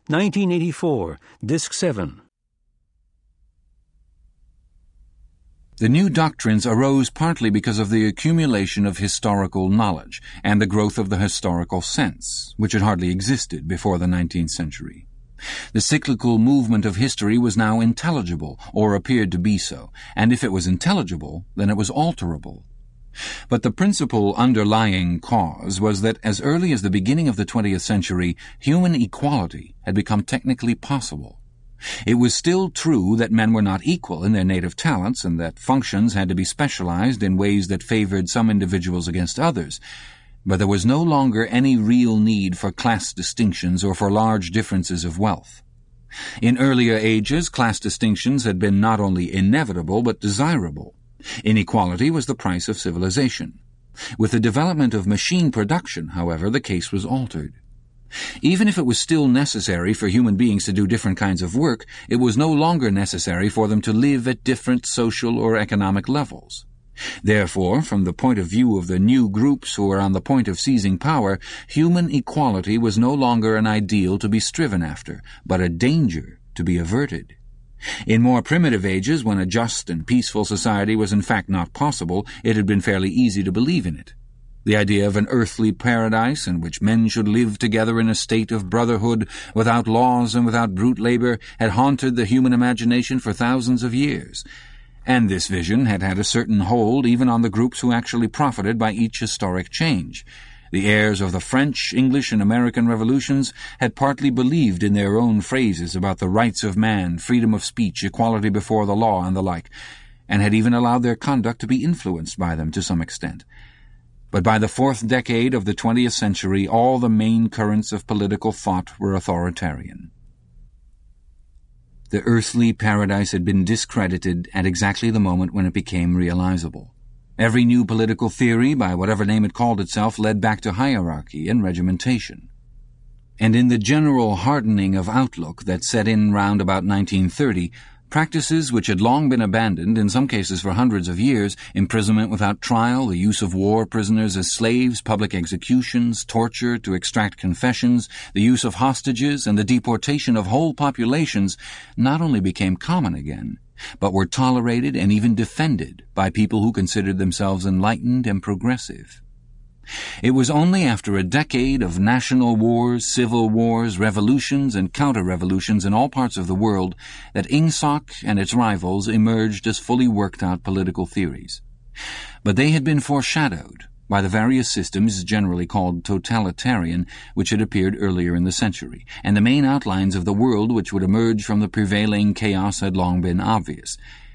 1984, Disc 7. The new doctrines arose partly because of the accumulation of historical knowledge and the growth of the historical sense, which had hardly existed before the 19th century. The cyclical movement of history was now intelligible, or appeared to be so, and if it was intelligible, then it was alterable. But the principal underlying cause was that as early as the beginning of the 20th century, human equality had become technically possible. It was still true that men were not equal in their native talents and that functions had to be specialized in ways that favored some individuals against others, but there was no longer any real need for class distinctions or for large differences of wealth. In earlier ages, class distinctions had been not only inevitable but desirable. Inequality was the price of civilization. With the development of machine production, however, the case was altered. Even if it was still necessary for human beings to do different kinds of work, it was no longer necessary for them to live at different social or economic levels. Therefore, from the point of view of the new groups who were on the point of seizing power, human equality was no longer an ideal to be striven after, but a danger to be averted. In more primitive ages, when a just and peaceful society was in fact not possible, it had been fairly easy to believe in it. The idea of an earthly paradise in which men should live together in a state of brotherhood, without laws and without brute labor, had haunted the human imagination for thousands of years. And this vision had had a certain hold even on the groups who actually profited by each historic change. The heirs of the French, English, and American revolutions had partly believed in their own phrases about the rights of man, freedom of speech, equality before the law, and the like, and had even allowed their conduct to be influenced by them to some extent. But by the fourth decade of the 20th century, all the main currents of political thought were authoritarian. The earthly paradise had been discredited at exactly the moment when it became realizable. Every new political theory, by whatever name it called itself, led back to hierarchy and regimentation. And in the general hardening of outlook that set in round about 1930, practices which had long been abandoned, in some cases for hundreds of years, imprisonment without trial, the use of war prisoners as slaves, public executions, torture to extract confessions, the use of hostages, and the deportation of whole populations, not only became common again, but were tolerated and even defended by people who considered themselves enlightened and progressive. It was only after a decade of national wars, civil wars, revolutions, and counter-revolutions in all parts of the world that Ingsoc and its rivals emerged as fully worked-out political theories. But they had been foreshadowed by the various systems generally called totalitarian which had appeared earlier in the century, and the main outlines of the world which would emerge from the prevailing chaos had long been obvious.